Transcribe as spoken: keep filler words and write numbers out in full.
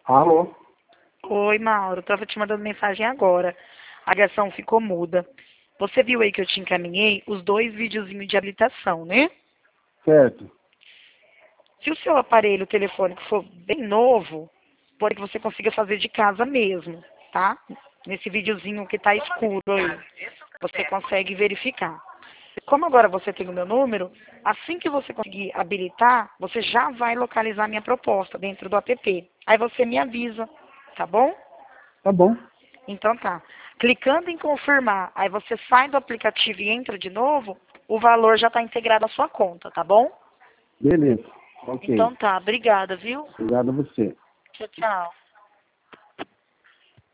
Alô? Oi, Mauro. Tava te mandando mensagem agora. A ligação ficou muda. Você viu aí que eu te encaminhei os dois videozinhos de habilitação, né? Certo. Se o seu aparelho telefônico for bem novo, pode que você consiga fazer de casa mesmo, tá? Nesse videozinho que tá escuro aí. Você consegue verificar. Como agora você tem o meu número, assim que você conseguir habilitar, você já vai localizar minha proposta dentro do app. Aí você me avisa, tá bom? Tá bom. Então tá. Clicando em confirmar, aí você sai do aplicativo e entra de novo, o valor já está integrado à sua conta, tá bom? Beleza. Ok. Então tá, obrigada, viu? Obrigado a você. Tchau, tchau.